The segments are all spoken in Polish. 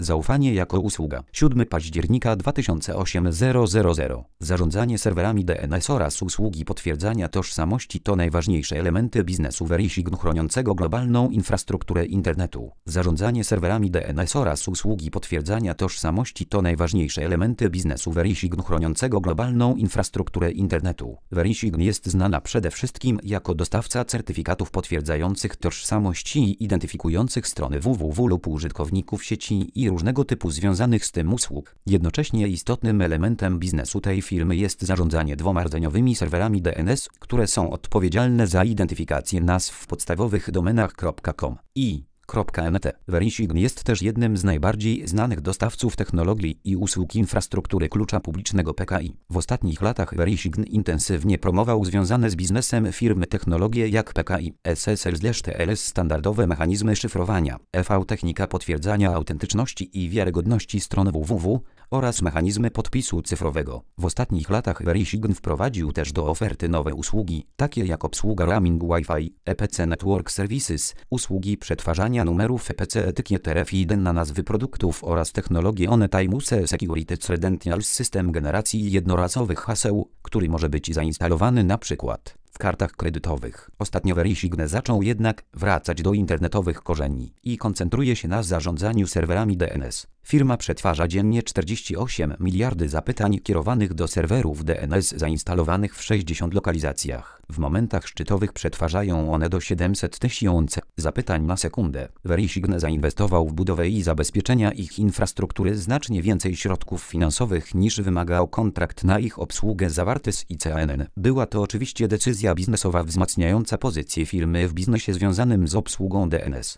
Zaufanie jako usługa. 7 października 2008 000. Zarządzanie serwerami DNS oraz usługi potwierdzania tożsamości to najważniejsze elementy biznesu Verisignum chroniącego globalną infrastrukturę internetu. Zarządzanie serwerami DNS oraz usługi potwierdzania tożsamości to najważniejsze elementy biznesu Verisignum chroniącego globalną infrastrukturę internetu. Verisignum jest znana przede wszystkim jako dostawca certyfikatów potwierdzających tożsamość i identyfikujących strony www lub użytkowników sieci i różnego typu związanych z tym usług. Jednocześnie istotnym elementem biznesu tej firmy jest zarządzanie 2 rdzeniowymi serwerami DNS, które są odpowiedzialne za identyfikację nazw w podstawowych domenach .com i .net. Verisignum jest też jednym z najbardziej znanych dostawców technologii i usług infrastruktury klucza publicznego PKI. W ostatnich latach Verisignum intensywnie promował związane z biznesem firmy technologie jak PKI, SSL/TLS, standardowe mechanizmy szyfrowania, EV, technika potwierdzania autentyczności i wiarygodności stron www oraz mechanizmy podpisu cyfrowego. W ostatnich latach Verisignum wprowadził też do oferty nowe usługi, takie jak obsługa roaming Wi-Fi, EPC Network Services, usługi przetwarzania numerów EPC Etiquette RFID na nazwy produktów oraz technologię On-Time Security Credentials, system generacji jednorazowych haseł, który może być zainstalowany np. w kartach kredytowych. Ostatnio Verisignum zaczął jednak wracać do internetowych korzeni i koncentruje się na zarządzaniu serwerami DNS. Firma przetwarza dziennie 48 miliardy zapytań kierowanych do serwerów DNS zainstalowanych w 60 lokalizacjach. W momentach szczytowych przetwarzają one do 700 tysięcy zapytań na sekundę. Verisignum zainwestował w budowę i zabezpieczenia ich infrastruktury znacznie więcej środków finansowych niż wymagał kontrakt na ich obsługę zawarty z ICANN. Była to oczywiście decyzja biznesowa wzmacniająca pozycję firmy w biznesie związanym z obsługą DNS.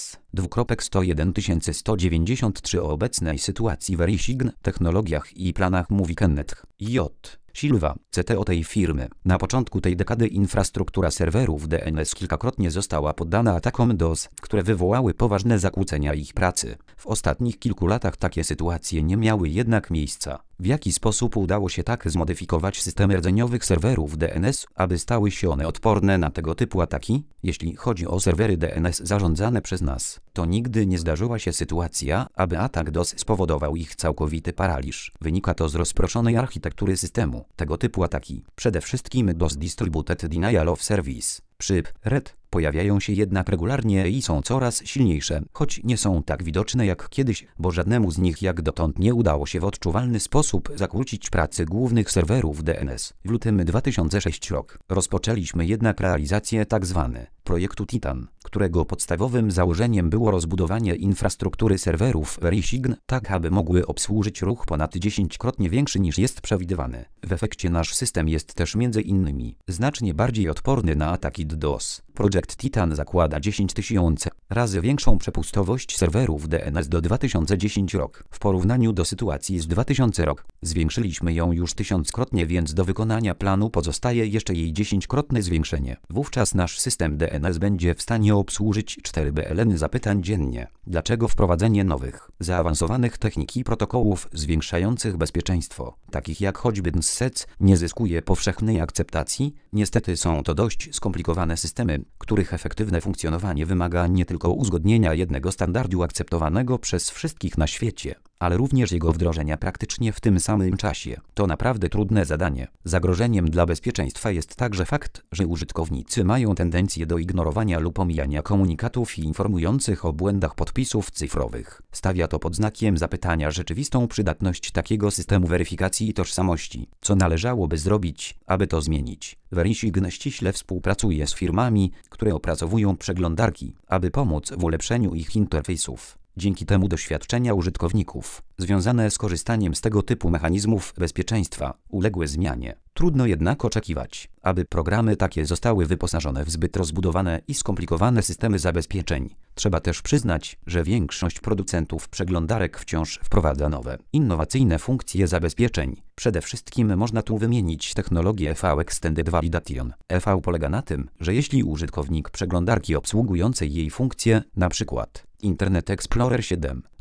S.2193 o obecnej sytuacji Verisignum, technologiach i planach mówi Kenneth J. Silva, CTO tej firmy. Na początku tej dekady infrastruktura serwerów DNS kilkakrotnie została poddana atakom DOS, które wywołały poważne zakłócenia ich pracy. W ostatnich kilku latach takie sytuacje nie miały jednak miejsca. W jaki sposób udało się tak zmodyfikować systemy rdzeniowych serwerów DNS, aby stały się one odporne na tego typu ataki? Jeśli chodzi o serwery DNS zarządzane przez nas, to nigdy nie zdarzyła się sytuacja, aby atak DOS spowodował ich całkowity paraliż. Wynika to z rozproszonej architektury systemu. Tego typu ataki, przede wszystkim DOS Distributed Denial of Service, RED, pojawiają się jednak regularnie i są coraz silniejsze, choć nie są tak widoczne jak kiedyś, bo żadnemu z nich jak dotąd nie udało się w odczuwalny sposób zakłócić pracy głównych serwerów DNS. W lutym 2006 rok rozpoczęliśmy jednak realizację tzw. projektu Titan, którego podstawowym założeniem było rozbudowanie infrastruktury serwerów Verisignum tak, aby mogły obsłużyć ruch ponad 10-krotnie większy niż jest przewidywany. W efekcie nasz system jest też m.in. znacznie bardziej odporny na ataki DDoS. Projekt Titan zakłada 10 000 razy większą przepustowość serwerów DNS do 2010 rok. W porównaniu do sytuacji z 2000 rok zwiększyliśmy ją już 1000-krotnie, więc do wykonania planu pozostaje jeszcze jej 10-krotne zwiększenie. Wówczas nasz system DNS będzie w stanie obsłużyć 4 BLN zapytań dziennie. Dlaczego wprowadzenie nowych, zaawansowanych technik i protokołów zwiększających bezpieczeństwo, takich jak choćby NSSEC, nie zyskuje powszechnej akceptacji? Niestety są to dość skomplikowane systemy, których efektywne funkcjonowanie wymaga nie tylko uzgodnienia jednego standardu akceptowanego przez wszystkich na świecie, ale również jego wdrożenia praktycznie w tym samym czasie. To naprawdę trudne zadanie. Zagrożeniem dla bezpieczeństwa jest także fakt, że użytkownicy mają tendencję do ignorowania lub omijania komunikatów informujących o błędach podpisów cyfrowych. Stawia to pod znakiem zapytania rzeczywistą przydatność takiego systemu weryfikacji tożsamości. Co należałoby zrobić, aby to zmienić? Verisignum ściśle współpracuje z firmami, które opracowują przeglądarki, aby pomóc w ulepszeniu ich interfejsów. Dzięki temu doświadczenia użytkowników, związane z korzystaniem z tego typu mechanizmów bezpieczeństwa, uległy zmianie. Trudno jednak oczekiwać, aby programy takie zostały wyposażone w zbyt rozbudowane i skomplikowane systemy zabezpieczeń. Trzeba też przyznać, że większość producentów przeglądarek wciąż wprowadza nowe, innowacyjne funkcje zabezpieczeń. Przede wszystkim można tu wymienić technologię EV Extended Validation. EV polega na tym, że jeśli użytkownik przeglądarki obsługującej jej funkcje, np. Internet Explorer 7,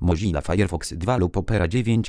Mozilla Firefox 2 lub Opera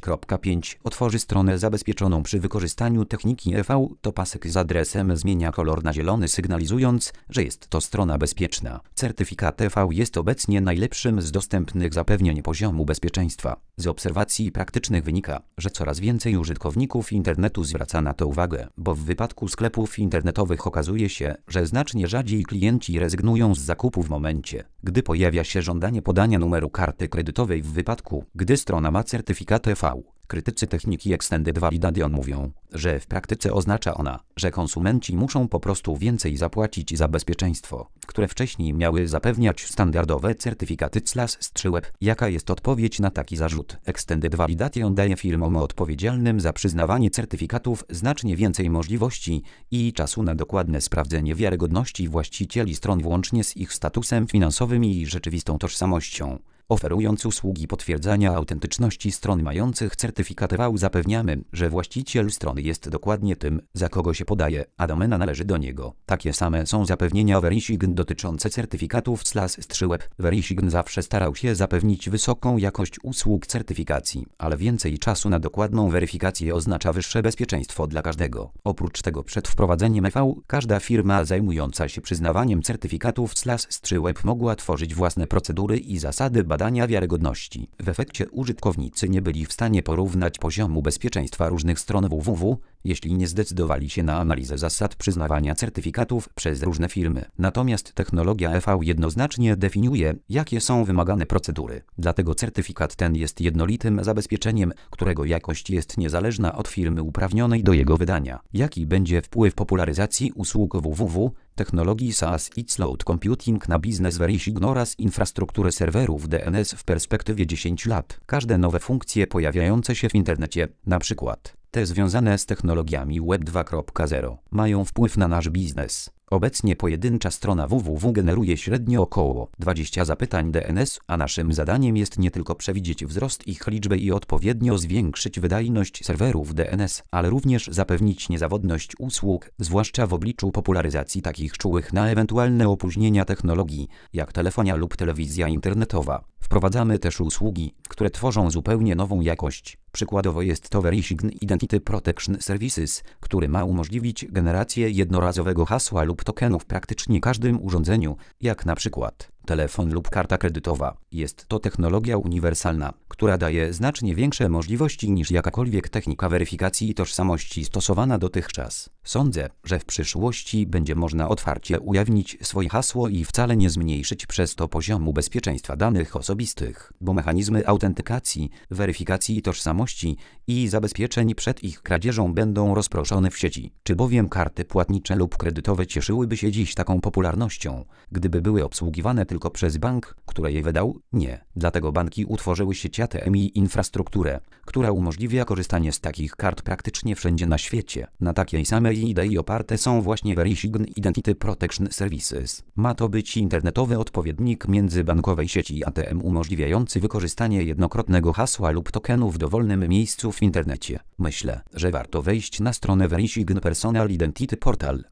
9.5 otworzy stronę zabezpieczoną przy wykorzystaniu techniki EV, to pasek z adresem zmienia kolor na zielony, sygnalizując, że jest to strona bezpieczna. Certyfikat EV jest obecnie najlepszym z dostępnych zapewnień poziomu bezpieczeństwa. Z obserwacji praktycznych wynika, że coraz więcej użytkowników internetu zwraca na to uwagę, bo w wypadku sklepów internetowych okazuje się, że znacznie rzadziej klienci rezygnują z zakupu w momencie, gdy pojawia się żądanie podania numeru karty kredytowej w wypadku, gdy strona ma certyfikat EV. Krytycy techniki Extended Validation mówią, że w praktyce oznacza ona, że konsumenci muszą po prostu więcej zapłacić za bezpieczeństwo, które wcześniej miały zapewniać standardowe certyfikaty CLAS-3 Web. Jaka jest odpowiedź na taki zarzut? Extended Validation daje firmom odpowiedzialnym za przyznawanie certyfikatów znacznie więcej możliwości i czasu na dokładne sprawdzenie wiarygodności właścicieli stron włącznie z ich statusem finansowym i rzeczywistą tożsamością. Oferując usługi potwierdzania autentyczności stron mających certyfikat EV, zapewniamy, że właściciel strony jest dokładnie tym, za kogo się podaje, a domena należy do niego. Takie same są zapewnienia Verisign dotyczące certyfikatów CLAS-3 Web. Verisign zawsze starał się zapewnić wysoką jakość usług certyfikacji, ale więcej czasu na dokładną weryfikację oznacza wyższe bezpieczeństwo dla każdego. Oprócz tego przed wprowadzeniem EV, każda firma zajmująca się przyznawaniem certyfikatów CLAS-3 Web mogła tworzyć własne procedury i zasady badania wiarygodności. W efekcie użytkownicy nie byli w stanie porównać poziomu bezpieczeństwa różnych stron www, jeśli nie zdecydowali się na analizę zasad przyznawania certyfikatów przez różne firmy. Natomiast technologia EV jednoznacznie definiuje, jakie są wymagane procedury. Dlatego certyfikat ten jest jednolitym zabezpieczeniem, którego jakość jest niezależna od firmy uprawnionej do jego wydania. Jaki będzie wpływ popularyzacji usług www, technologii SaaS i cloud computing na biznes Verisign oraz infrastrukturę serwerów DNS w perspektywie 10 lat? Każde nowe funkcje pojawiające się w internecie, np. te związane z technologiami Web 2.0, mają wpływ na nasz biznes. Obecnie pojedyncza strona www generuje średnio około 20 zapytań DNS, a naszym zadaniem jest nie tylko przewidzieć wzrost ich liczby i odpowiednio zwiększyć wydajność serwerów DNS, ale również zapewnić niezawodność usług, zwłaszcza w obliczu popularyzacji takich czułych na ewentualne opóźnienia technologii, jak telefonia lub telewizja internetowa. Wprowadzamy też usługi, które tworzą zupełnie nową jakość. Przykładowo jest to Verisign Identity Protection Services, który ma umożliwić generację jednorazowego hasła lub tokenu w praktycznie każdym urządzeniu, jak na przykład telefon lub karta kredytowa. Jest to technologia uniwersalna, która daje znacznie większe możliwości niż jakakolwiek technika weryfikacji tożsamości stosowana dotychczas. Sądzę, że w przyszłości będzie można otwarcie ujawnić swoje hasło i wcale nie zmniejszyć przez to poziomu bezpieczeństwa danych osobistych, bo mechanizmy autentykacji, weryfikacji tożsamości i zabezpieczeń przed ich kradzieżą będą rozproszone w sieci. Czy bowiem karty płatnicze lub kredytowe cieszyłyby się dziś taką popularnością, gdyby były obsługiwane tylko przez bank, który je wydał? Nie. Dlatego banki utworzyły sieć ATM i infrastrukturę, która umożliwia korzystanie z takich kart praktycznie wszędzie na świecie. Na takiej samej idei oparte są właśnie Verisign Identity Protection Services. Ma to być internetowy odpowiednik międzybankowej sieci ATM umożliwiający wykorzystanie jednokrotnego hasła lub tokenu w dowolnym miejscu w internecie. Myślę, że warto wejść na stronę Verisign Personal Identity Portal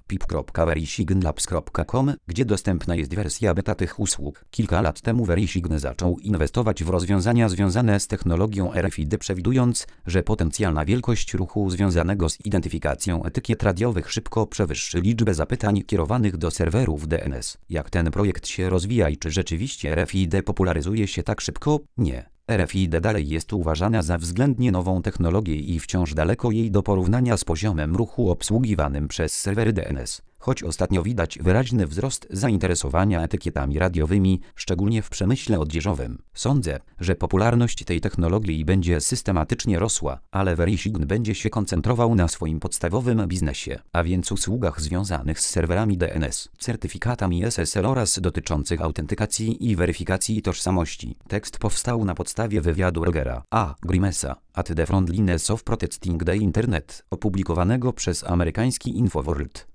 pip.verisignlabs.com, gdzie dostępna jest wersja beta tych usług. Kilka lat temu Verisign zaczął inwestować w rozwiązania związane z technologią RFID, przewidując, że potencjalna wielkość ruchu związanego z identyfikacją etykiet radiowych szybko przewyższy liczbę zapytań kierowanych do serwerów DNS. Jak ten projekt się rozwija i czy rzeczywiście RFID popularyzuje się tak szybko? Nie. RFID dalej jest uważana za względnie nową technologię i wciąż daleko jej do porównania z poziomem ruchu obsługiwanym przez serwery DNS. Choć ostatnio widać wyraźny wzrost zainteresowania etykietami radiowymi, szczególnie w przemyśle odzieżowym. Sądzę, że popularność tej technologii będzie systematycznie rosła, ale Verisign będzie się koncentrował na swoim podstawowym biznesie, a więc usługach związanych z serwerami DNS, certyfikatami SSL oraz dotyczących autentykacji i weryfikacji tożsamości. Tekst powstał na podstawie wywiadu Rogera A. Grimesa, at the front lines of protecting the internet, opublikowanego przez amerykański InfoWorld.